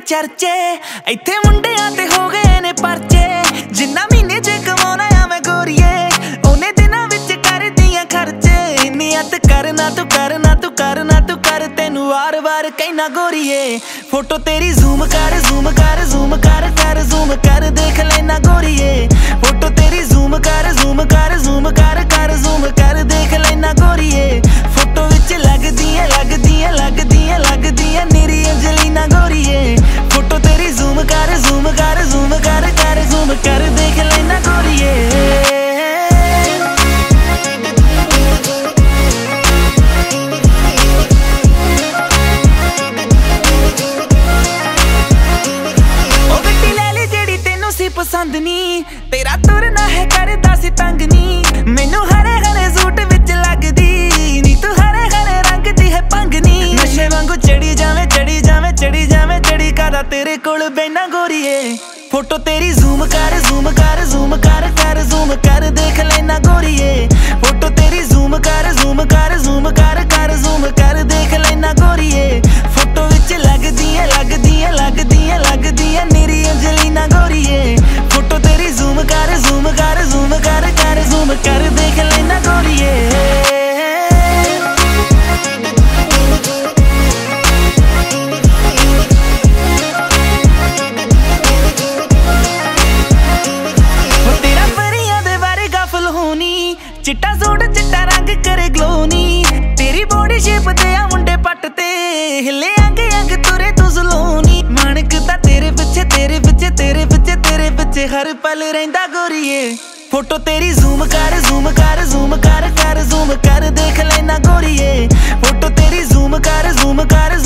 चर्चे इत्थे मुंडियां ते हो गए ने परचे जिन्ना महीने च कमाउणा आ मैं गोरीए ओने दिनां विच करदियां खर्चे नियत करना तू करना तू करना तू कर तेनू वार वार कहना गोरीए फोटो तेरी जूम कर जूम कर जूम कर कर जूम कर देख लेना गोरीए फोटो तेरी जूम कर जूम कर जूम कर कर जूम कर देख लेना गोरीए फोटो विच लगदियां लगदियां लगदियां लगदियां निरी अंजलिना गोरीए फोटो तेरी जूम कर जूम कर जूम कर कर जूम कर देख लेना गोरीए पसंद नी तेरा तुरना है करदा सी तंग नी मैनू हरे हरे सूट विच लगदी नी तू हरे हरे रंग दी है पंगनी नशे वांगू चढ़ी जावे चढ़ी जावे चढ़ी जावे चढ़ी कादा तेरे कोल बैना गोरीए फोटो तेरी जूम कर जूम कर जूम कर कर जूम कर देख लेना गोरीए फोटो तेरी जूम कर जूम कर जूम कर कर जूम कर देख लेना गोरीए फोटो विच लगदियां लगदियां लगदियां लगदियां निरी अंजलिना गोरीए फोटो तेरी जूम कर जूम कर जूम कर कर जूम कर देख लेना गोरीए चिट्टा सूट चिट्टा रंग करे ग्लो नी तेरी बॉडी शेप ते आ मुंडे पट ते हिले अंग अंग तुरे तू सलोनी माणकदा तेरे पिछे तेरे पिछे तेरे पिछे तेरे पिछे हर पल रहिंदा गोरीए फोटो तेरी जूम कर जूम कर जूम कर कर जूम कर देख लेना गोरीए फोटो तेरी जूम कर जूम कर